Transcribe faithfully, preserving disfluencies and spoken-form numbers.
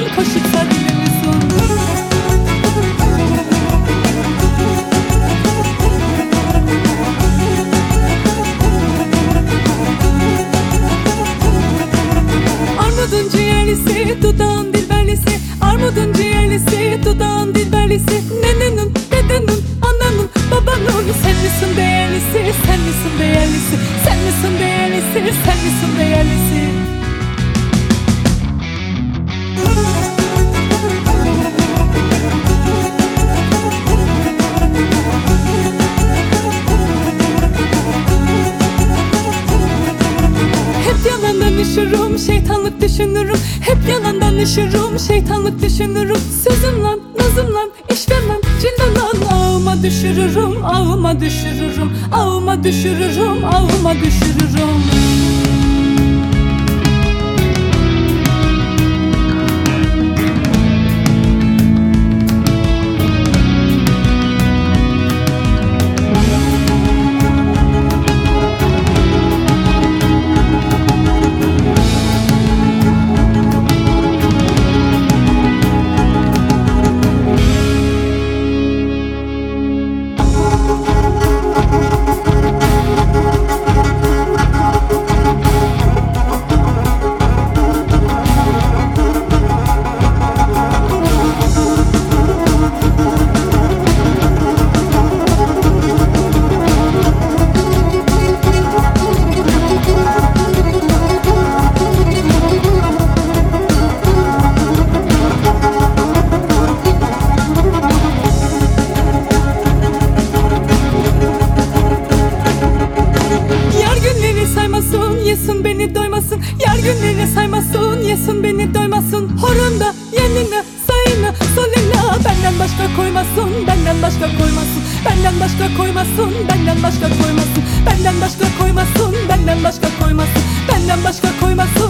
koşup sarılıyorsun. Armudun ciğerlisi, dudağın dilberlisi. Armudun ciğerlisi, dudağın dilberlisi. Nenenin, dedenin, ananın, babanın. Sen misin değerlisi, sen misin değerlisi. Sen misin değerlisi, sen misin değerlisi. Hep yalandan üşürüm, şeytanlık düşünürüm. Hep yalandan üşürüm, şeytanlık düşünürüm. Sözümle, nazımla, işlemem, cindanla. Ağıma düşürürüm, ağıma düşürürüm. Ağıma düşürürüm, ağıma düşürürüm. Yesin beni doymasın, yar günleri saymasın. Yesin beni doymasın. Horunda, yenine, sayına, solina. Benden başka koymasın, benden başka koymasın. Benden başka koymasın, benden başka koymasın. Benden başka koymasın, benden başka koymasın. Benden başka koymasın.